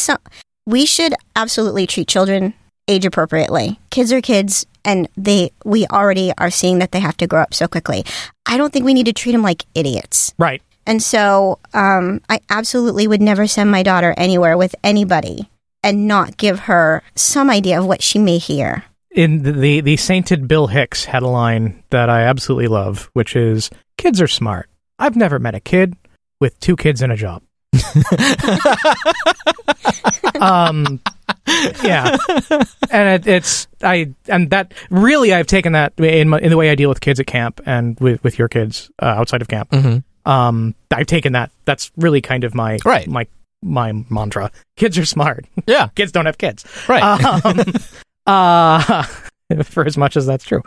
should absolutely treat children age appropriately. Kids are kids, and we already are seeing that they have to grow up so quickly. I don't think we need to treat them like idiots. Right. And so I absolutely would never send my daughter anywhere with anybody and not give her some idea of what she may hear. In the Sainted Bill Hicks had a line that I absolutely love, which is, kids are smart. I've never met a kid with 2 kids and a job. Yeah, and I've taken that in the way I deal with kids at camp and with your kids outside of camp. Mm-hmm. I've taken that. That's really kind of my mantra. Kids are smart. Yeah, kids don't have kids. Right. For as much as that's true.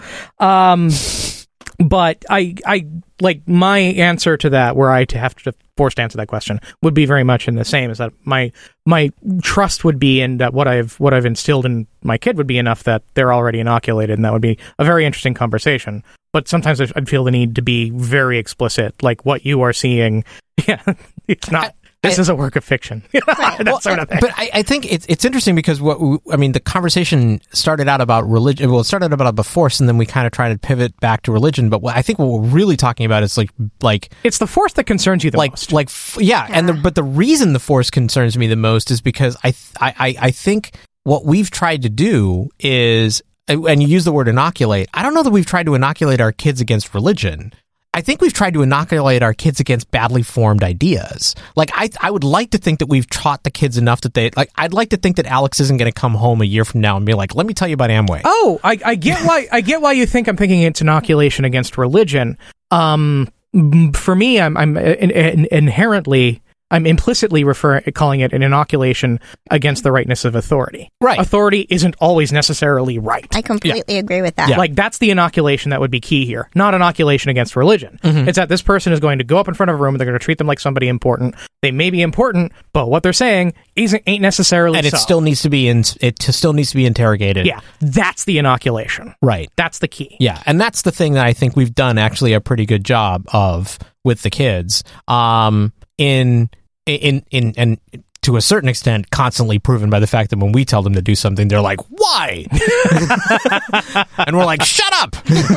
But I like my answer to that, were I to have to forced answer that question, would be very much in the same, is that my trust would be in that what I've instilled in my kid would be enough that they're already inoculated, and that would be a very interesting conversation. But sometimes I'd feel the need to be very explicit, like what you are seeing. Yeah, it's not. This is a work of fiction. That sort of thing. But I think it's interesting because the conversation started out about religion. Well, it started about the Force, and then we kind of tried to pivot back to religion. But I think what we're really talking about is like it's the Force that concerns you the most. But the reason the Force concerns me the most is because I think what we've tried to do is, and you use the word inoculate. I don't know that we've tried to inoculate our kids against religion. I think we've tried to inoculate our kids against badly formed ideas. Like, I would like to think that we've taught the kids enough that I'd like to think that Alex isn't going to come home a year from now and be like, let me tell you about Amway. Oh, I get why you think I'm thinking it's inoculation against religion. for me, I'm inherently, I'm implicitly calling it an inoculation against the rightness of authority. Right. Authority isn't always necessarily right. I completely agree with that. Yeah. Like, that's the inoculation that would be key here, not inoculation against religion. It's that this person is going to go up in front of a room and they're going to treat them like somebody important. They may be important, but what they're saying ain't necessarily And it so. still needs to be interrogated. Yeah, that's the inoculation. Right. That's the key. Yeah, and that's the thing that I think we've done actually a pretty good job of with the kids. In to a certain extent, constantly proven by the fact that when we tell them to do something, they're like, "Why?" And we're like, "Shut up!"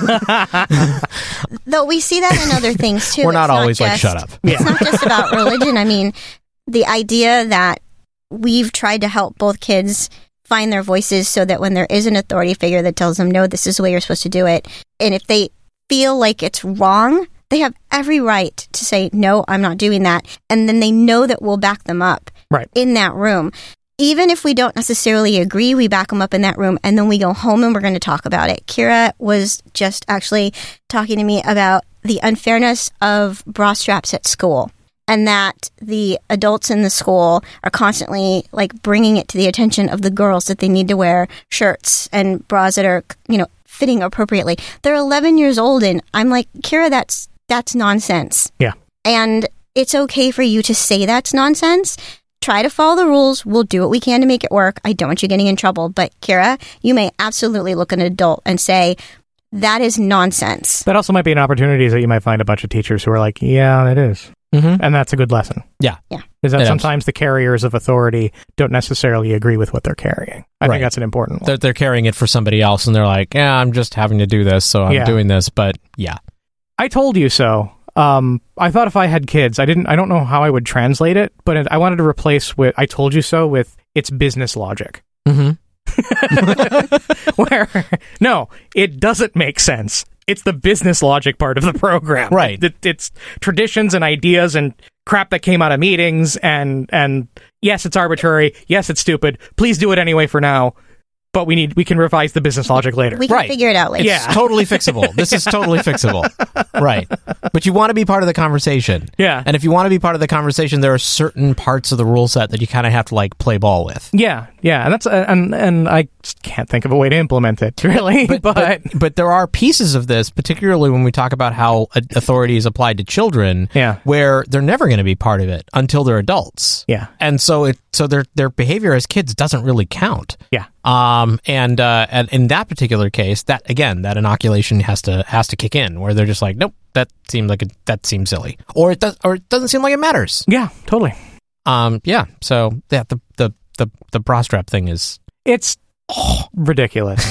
Though we see that in other things too. We're not It's always like, just- "Shut up." It's not just about religion. I mean, the idea that we've tried to help both kids find their voices so that when there is an authority figure that tells them, no, this is the way you're supposed to do it, and if they feel like it's wrong, they have every right to say, no, I'm not doing that. And then they know that we'll back them up in that room. Even if we don't necessarily agree, we back them up in that room, and then we go home and we're going to talk about it. Kira was just actually talking to me about the unfairness of bra straps at school, and that the adults in the school are constantly like bringing it to the attention of the girls that they need to wear shirts and bras that are, fitting appropriately. They're 11 years old, and I'm like, Kira, that's nonsense. Yeah. And it's okay for you to say that's nonsense. Try to follow the rules. We'll do what we can to make it work. I don't want you getting in trouble. But Kira, you may absolutely look at an adult and say, that is nonsense. That also might be an opportunity that you might find a bunch of teachers who are like, yeah, it is. Mm-hmm. And that's a good lesson. Yeah. Is that sometimes the carriers of authority don't necessarily agree with what they're carrying. I think that's an important one. They're carrying it for somebody else, and they're like, yeah, I'm just having to do this, so I'm doing this. But yeah. I told you so. I thought if I had kids, I don't know how I would translate it, but I wanted to replace with I told you so with it's business logic. Mm-hmm. Where, no, it doesn't make sense. It's the business logic part of the program. Right. It's traditions and ideas and crap that came out of meetings, and yes, it's arbitrary. Yes, it's stupid. Please do it anyway for now. But we can revise the business logic later. We can figure it out later. It's totally fixable. This is totally fixable. Right. But you want to be part of the conversation. Yeah. And if you want to be part of the conversation, there are certain parts of the rule set that you kind of have to like play ball with. Yeah. And that's and I just can't think of a way to implement it, really. But there are pieces of this, particularly when we talk about how authority is applied to children, where they're never going to be part of it until they're adults. Yeah. And so their behavior as kids doesn't really count. Yeah. And in that particular case, that inoculation has to kick in, where they're just like, nope, that seems silly, or it doesn't seem like it matters. Yeah, totally. Yeah. So the bra strap thing it's ridiculous.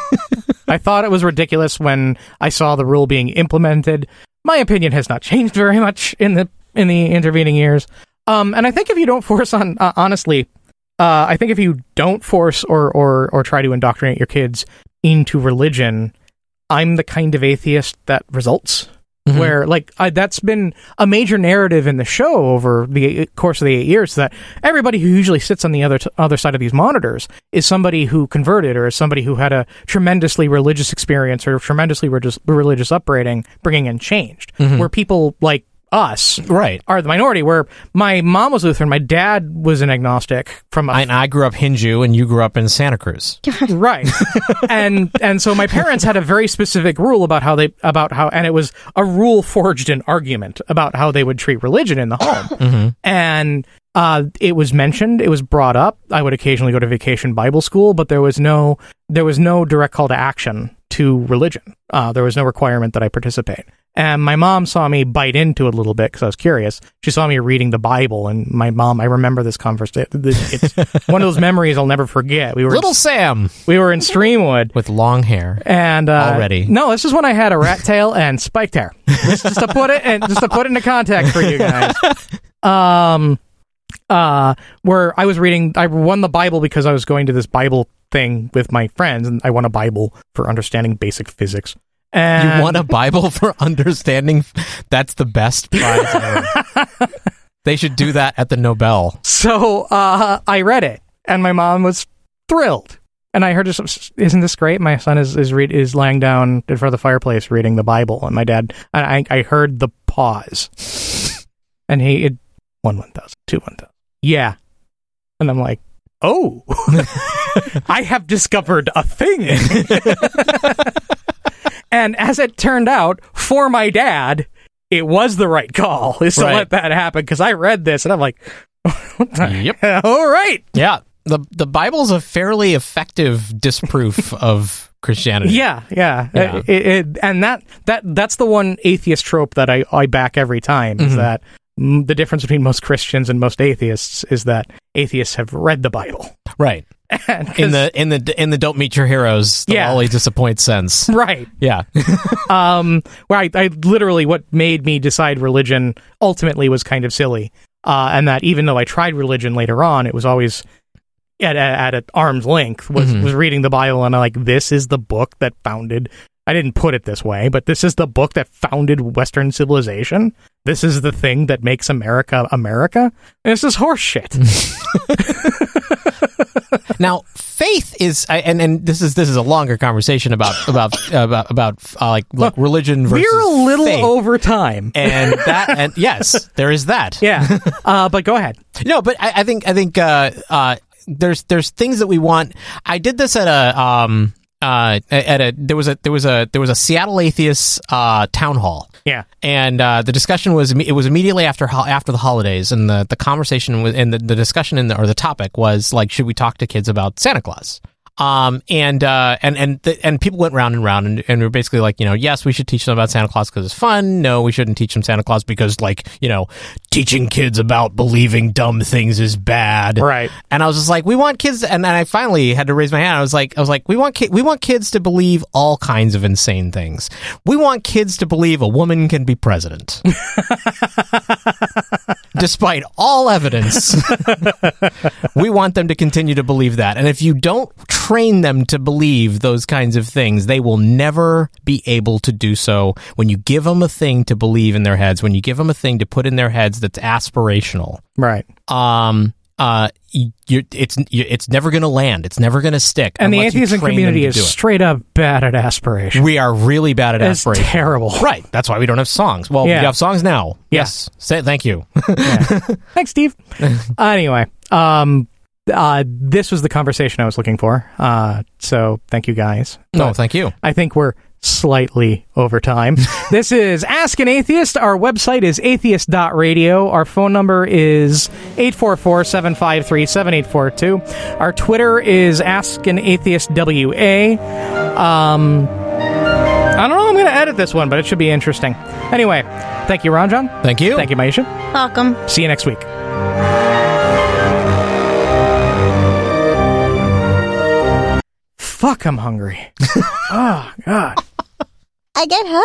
I thought it was ridiculous when I saw the rule being implemented. My opinion has not changed very much in the intervening years. And I think if you don't force on, honestly. I think if you don't force or try to indoctrinate your kids into religion, I'm the kind of atheist that results. Mm-hmm. Where, that's been a major narrative in the show over the course of the 8 years, that everybody who usually sits on the other side of these monitors is somebody who converted, or is somebody who had a tremendously religious experience or tremendously religious upbringing and changed. Mm-hmm. Where people like us are the minority, where my mom was Lutheran, my dad was an agnostic and I grew up Hindu and you grew up in Santa Cruz. Right. and so my parents had a very specific rule about how and it was a rule forged in argument about how they would treat religion in the home. Mm-hmm. And it was mentioned, it was brought up. I would occasionally go to vacation Bible school, but there was no direct call to action to religion. There was no requirement that I participate. And my mom saw me bite into it a little bit because I was curious. She saw me reading the Bible, and my mom, I remember this conversation. It's one of those memories I'll never forget. Little Sam. We were in Streamwood. With long hair. And already. No, this is when I had a rat tail and spiked hair. Just to put it into context for you guys. Where I was reading, I won the Bible because I was going to this Bible thing with my friends, and I won a Bible for understanding basic physics. And you won a Bible for understanding? That's the best prize ever. They should do that at the Nobel. So I read it, and my mom was thrilled. And I heard, isn't this great? My son is laying down in front of the fireplace reading the Bible, and my dad. I heard the pause. And it 1,000, 2,000. Yeah. And I'm like, oh, I have discovered a thing. And as it turned out, for my dad, it was the right call, is to let that happen, because I read this and I'm like, what the hell? All right. Yeah. The Bible's a fairly effective disproof of Christianity. Yeah. And that's the one atheist trope that I back every time, is that the difference between most Christians and most atheists is that atheists have read the Bible. Right. In the don't meet your heroes, the always disappoint sense. Right. Yeah. Where I literally, what made me decide religion ultimately was kind of silly. And that even though I tried religion later on, it was always at an arm's length, was reading the Bible, and I'm like, this is the book that founded, I didn't put it this way, but this is the book that founded Western civilization. This is the thing that makes America America. And this is horse shit. Now, faith is, and this is a longer conversation about religion versus We're a little faith. over time, and yes, there is that. Yeah, but go ahead. No, but I think there's things that we want. I did this at there was a Seattle atheist town hall. Yeah, and the discussion was immediately after the holidays, and the conversation was, and the discussion or the topic was like, should we talk to kids about Santa Claus? And people went round and round, and we're basically like, yes, we should teach them about Santa Claus because it's fun. No, we shouldn't teach them Santa Claus because, teaching kids about believing dumb things is bad. Right. And I was just like, we want kids, and then I finally had to raise my hand. I was like, we want kids to believe all kinds of insane things. We want kids to believe a woman can be president. Despite all evidence, we want them to continue to believe that. And if you don't train them to believe those kinds of things, they will never be able to do so. When you give them a thing to believe in their heads, when you give them a thing to put in their heads that's aspirational, right? It's never going to land. It's never going to stick. And the atheism community is straight up bad at aspiration. We are really bad at aspiration. It's terrible. Right. That's why we don't have songs. Well, we have songs now. Yeah. Yes. Say thank you. Thanks, Steve. Anyway, this was the conversation I was looking for. So thank you guys. No, thank you. I think we're slightly over time. This is Ask an Atheist. Our website is atheist.radio. Our phone number is 844-753-7842. Our Twitter is Ask an Atheist WA. I don't know. I'm going to edit this one, but it should be interesting. Anyway, thank you, Ranjan. Thank you. Thank you, Maisha. Welcome. See you next week. Fuck, I'm hungry. Oh, God. I get hungry.